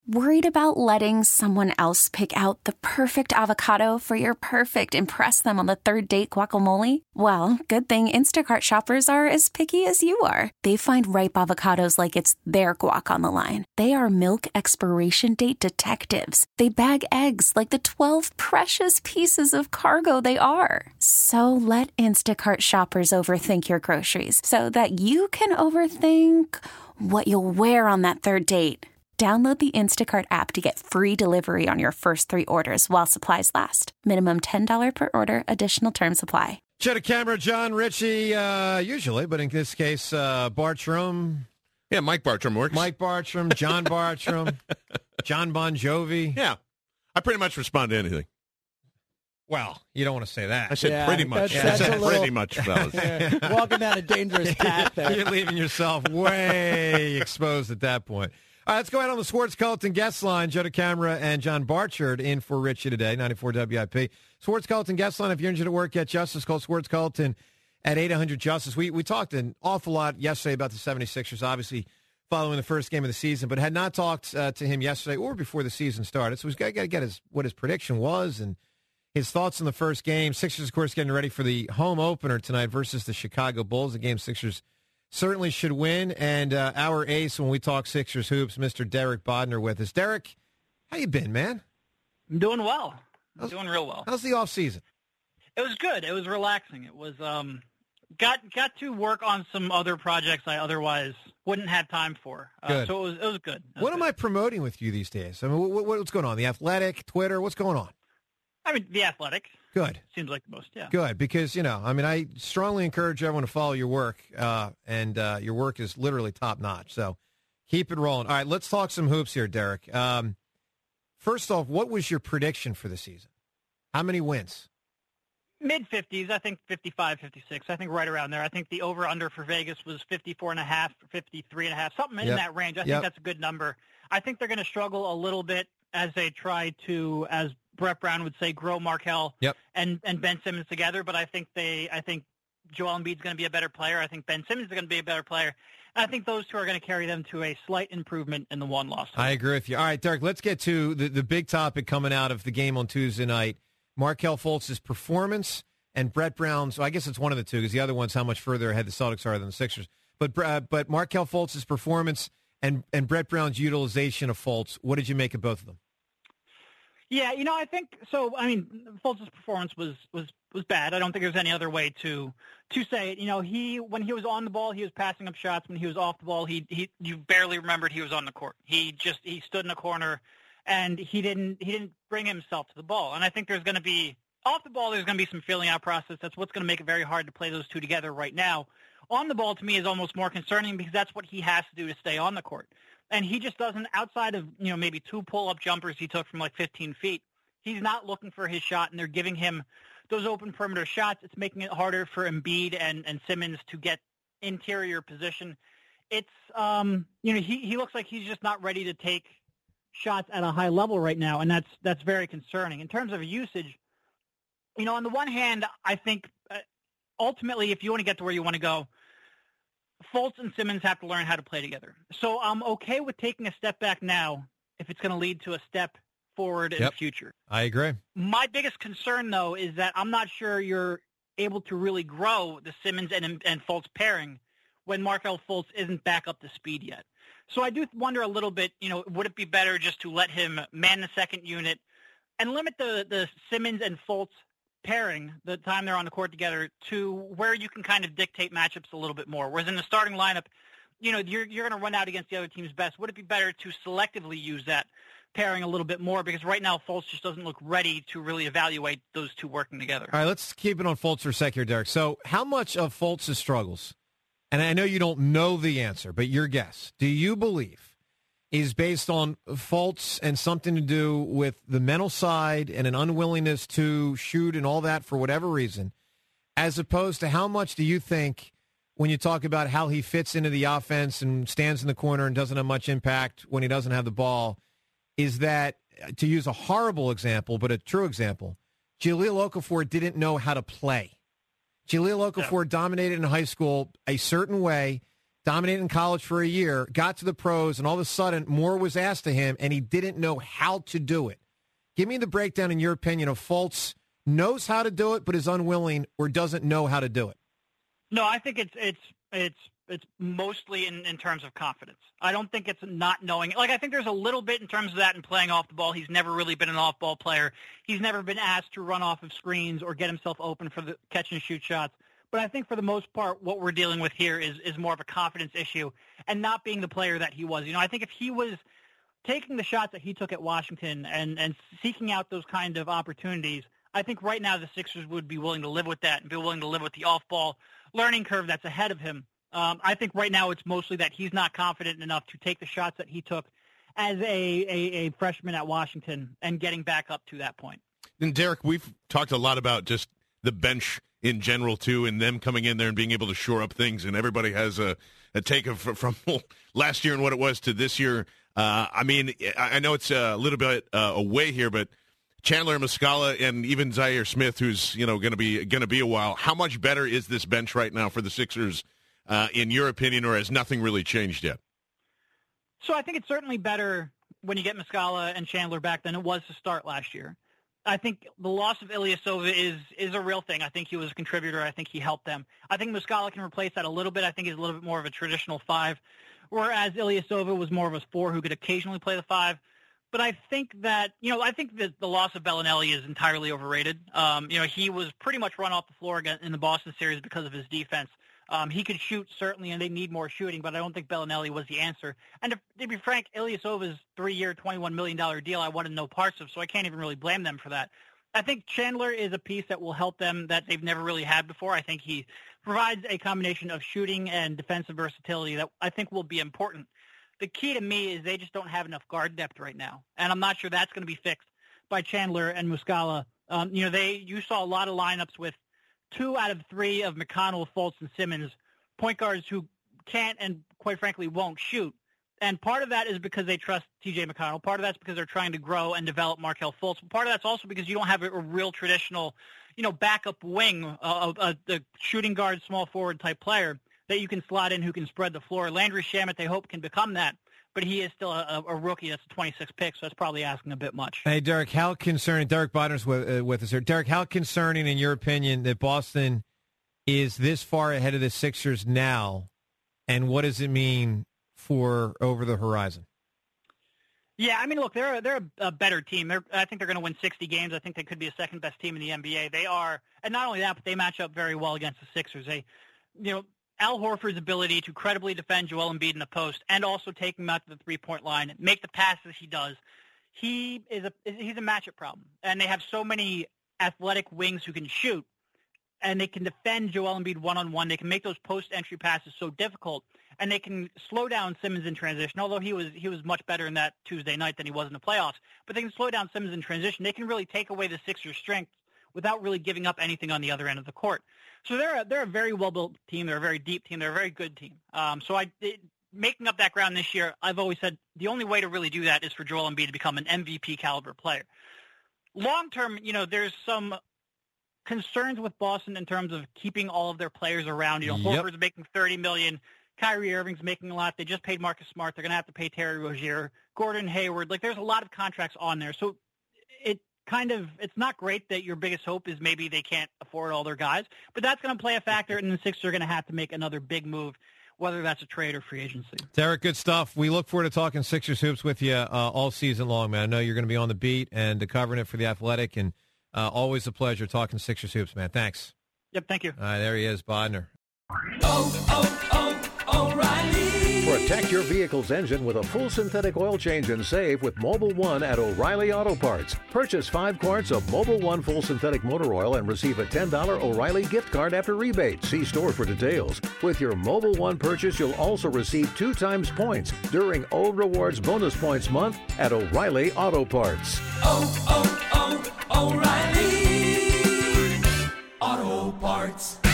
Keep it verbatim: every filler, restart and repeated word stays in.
Worried about letting someone else pick out the perfect avocado for your perfect impress them on the third date guacamole? Well, good thing Instacart shoppers are as picky as you are. They find ripe avocados like it's their guac on the line. They are milk expiration date detectives. They bag eggs like the twelve precious pieces of cargo they are. So let Instacart shoppers overthink your groceries so that you can overthink what you'll wear on that third date. Download the Instacart app to get free delivery on your first three orders while supplies last. Minimum ten dollars per order. Additional terms apply. Check the camera, John Ritchie, uh, usually, but in this case, uh, Bartram. Yeah, Mike Bartram works. Mike Bartram, John Bartram, John Bon Jovi. Yeah, I pretty much respond to anything. Well, you don't want to say that. I said Yeah, pretty much. that's- I that's said a little- pretty much, fellas. Yeah, walking down a dangerous path there. You're leaving yourself way exposed at that point. All right, let's go ahead on the Schwartz-Culleton guest line. Joe DeCamara and John Barchard in for Richie today, ninety-four W I P. Schwartz-Culleton guest line. If you're injured at work, get Justice. Call Schwartz-Culleton at eight hundred Justice. We we talked an awful lot yesterday about the seventy-sixers, obviously following the first game of the season, but had not talked uh, to him yesterday or before the season started. So we've got to get his, what his prediction was and his thoughts on the first game. Sixers, of course, getting ready for the home opener tonight versus the Chicago Bulls, a game Sixers certainly should win. And uh, our ace when we talk Sixers hoops, Mister Derek Bodner with us. Derek, how you been, man? I'm doing well. I'm How's- doing real well. How's the off season? It was good. It was relaxing. It was um got got to work on some other projects I otherwise wouldn't have time for. Uh, Good. so it was it was good. It was What am good. I promoting with you these days? I mean, what, what's going on? The Athletic, Twitter, what's going on? I mean, The Athletic Good. seems like the most. Yeah. Good, because, you know, I mean, I strongly encourage everyone to follow your work, uh, and uh, your work is literally top-notch. So keep it rolling. All right, let's talk some hoops here, Derek. Um, first off, what was your prediction for the season? How many wins? Mid fifties, I think fifty-five, fifty-six. I think right around there. I think the over-under for Vegas was fifty-four and a half, fifty-three and a half, something in Yep. that range. I Yep. think that's a good number. I think they're going to struggle a little bit as they try to, as Brett Brown would say, grow Markelle Yep. and, and Ben Simmons together. But I think they, I think Joel Embiid's going to be a better player. I think Ben Simmons is going to be a better player. And I think those two are going to carry them to a slight improvement in the one loss. I agree with you. All right, Derek, let's get to the, the big topic coming out of the game on Tuesday night. Markelle Fultz's performance and Brett Brown's, so I guess it's one of the two because the other one's how much further ahead the Celtics are than the Sixers. But uh, but Markelle Fultz's performance and, and Brett Brown's utilization of Fultz, what did you make of both of them? Yeah, you know, I think so. I mean, Fultz's performance was was was bad. I don't think there's any other way to to say it. You know, he when he was on the ball, he was passing up shots. When he was off the ball, he he you barely remembered he was on the court. He just he stood in a corner, and he didn't he didn't bring himself to the ball. And I think there's going to be off the ball. There's going to be some feeling out process. That's what's going to make it very hard to play those two together right now. On the ball, to me, is almost more concerning because that's what he has to do to stay on the court. And he just doesn't, outside of, you know, maybe two pull-up jumpers he took from like fifteen feet, he's not looking for his shot, and they're giving him those open perimeter shots. It's making it harder for Embiid and, and Simmons to get interior position. It's, um, you know, he, he looks like he's just not ready to take shots at a high level right now, and that's that's very concerning. In terms of usage, you know, on the one hand, I think uh, ultimately if you want to get to where you want to go, Fultz and Simmons have to learn how to play together. So I'm okay with taking a step back now if it's going to lead to a step forward in Yep. the future. I agree. My biggest concern, though, is that I'm not sure you're able to really grow the Simmons and, and Fultz pairing when Markelle Fultz isn't back up to speed yet. So I do wonder a little bit, you know, would it be better just to let him man the second unit and limit the, the Simmons and Fultz pairing, the time they're on the court together, to where you can kind of dictate matchups a little bit more. Whereas in the starting lineup, you know, you're you're going to run out against the other team's best. Would it be better to selectively use that pairing a little bit more? Because right now, Fultz just doesn't look ready to really evaluate those two working together. All right, let's keep it on Fultz for a sec here, Derek. So how much of Fultz's struggles, and I know you don't know the answer, but your guess, do you believe is based on Fultz and something to do with the mental side and an unwillingness to shoot and all that for whatever reason, as opposed to how much do you think when you talk about how he fits into the offense and stands in the corner and doesn't have much impact when he doesn't have the ball, is that, to use a horrible example, but a true example, Jahlil Okafor didn't know how to play. Jahlil Okafor yeah. dominated in high school a certain way, dominated in college for a year, got to the pros, and all of a sudden more was asked of him, and he didn't know how to do it. Give me the breakdown, in your opinion, of Fultz knows how to do it but is unwilling or doesn't know how to do it. No, I think it's it's it's it's mostly in, in terms of confidence. I don't think it's not knowing. Like, I think there's a little bit in terms of that in playing off the ball. He's never really been an off-ball player. He's never been asked to run off of screens or get himself open for the catch-and-shoot shots. But I think for the most part, what we're dealing with here is, is more of a confidence issue and not being the player that he was. You know, I think if he was taking the shots that he took at Washington and, and seeking out those kind of opportunities, I think right now the Sixers would be willing to live with that and be willing to live with the off-ball learning curve that's ahead of him. Um, I think right now it's mostly that he's not confident enough to take the shots that he took as a, a, a freshman at Washington and getting back up to that point. And Derek, we've talked a lot about just the bench in general, too, and them coming in there and being able to shore up things. And everybody has a, a take of, from last year and what it was to this year. Uh, I mean, I know it's a little bit uh, away here, but Chandler Muscala and even Zaire Smith, who's you know going to be going to be a while. How much better is this bench right now for the Sixers, uh, in your opinion, or has nothing really changed yet? So I think it's certainly better when you get Muscala and Chandler back than it was to start last year. I think the loss of Ilyasova is is a real thing. I think he was a contributor. I think he helped them. I think Muscala can replace that a little bit. I think he's a little bit more of a traditional five, whereas Ilyasova was more of a four who could occasionally play the five. But I think that, you know, I think that the loss of Bellinelli is entirely overrated. Um, you know, he was pretty much run off the floor again in the Boston series because of his defense. Um, he could shoot, certainly, and they need more shooting, but I don't think Bellinelli was the answer. And to, to be frank, Ilyasova's three-year, twenty-one million dollars deal I wanted no parts of, so I can't even really blame them for that. I think Chandler is a piece that will help them that they've never really had before. I think he provides a combination of shooting and defensive versatility that I think will be important. The key to me is they just don't have enough guard depth right now, and I'm not sure that's going to be fixed by Chandler and Muscala. Um, you know, they you saw a lot of lineups with two out of three of McConnell, Fultz, and Simmons, point guards who can't and, quite frankly, won't shoot. And part of that is because they trust T J McConnell. Part of that's because they're trying to grow and develop Markelle Fultz. Part of that's also because you don't have a, a real traditional, you know, backup wing, uh, a, a shooting guard, small forward type player that you can slot in who can spread the floor. Landry Shamet, they hope, can become that. But he is still a, a rookie. That's a twenty-six pick, so that's probably asking a bit much. Hey, Derek, how concerning, Derek Bodner's with, uh, with us here. Derek, how concerning, in your opinion, that Boston is this far ahead of the Sixers now, and what does it mean for over the horizon? Yeah, I mean, look, they're, they're a, a better team. They're, I think they're going to win sixty games. I think they could be a second-best team in the N B A. They are, and not only that, but they match up very well against the Sixers. They, you know, Al Horford's ability to credibly defend Joel Embiid in the post and also take him out to the three-point line, make the passes he does. He is a he's a matchup problem, and they have so many athletic wings who can shoot, and they can defend Joel Embiid one-on-one. They can make those post-entry passes so difficult, and they can slow down Simmons in transition. Although he was he was much better in that Tuesday night than he was in the playoffs, but they can slow down Simmons in transition. They can really take away the Sixers' strengths without really giving up anything on the other end of the court. So they're a, they're a very well-built team. They're a very deep team. They're a very good team. Um, so I, it, making up that ground this year, I've always said the only way to really do that is for Joel Embiid to become an M V P caliber player. Long-term, you know, there's some concerns with Boston in terms of keeping all of their players around. You know, Yep. Horford's making thirty million dollars. Kyrie Irving's making a lot. They just paid Marcus Smart. They're going to have to pay Terry Rozier, Gordon Hayward. Like, there's a lot of contracts on there. So it kind of, it's not great that your biggest hope is maybe they can't afford all their guys, but that's going to play a factor, and the Sixers are going to have to make another big move, whether that's a trade or free agency. Derek, good stuff. We look forward to talking Sixers hoops with you uh, all season long, man. I know you're going to be on the beat and covering it for The Athletic, and uh, always a pleasure talking Sixers hoops, man. Thanks. Yep, thank you. All right, there he is, Bodner. Oh, oh, oh, O'Reilly. Protect your vehicle's engine with a full synthetic oil change and save with Mobil one at O'Reilly Auto Parts. Purchase five quarts of Mobil one full synthetic motor oil and receive a ten dollars O'Reilly gift card after rebate. See store for details. With your Mobil one purchase, you'll also receive two times points during O Rewards Bonus Points Month at O'Reilly Auto Parts. Oh, oh, oh, O'Reilly Auto Parts.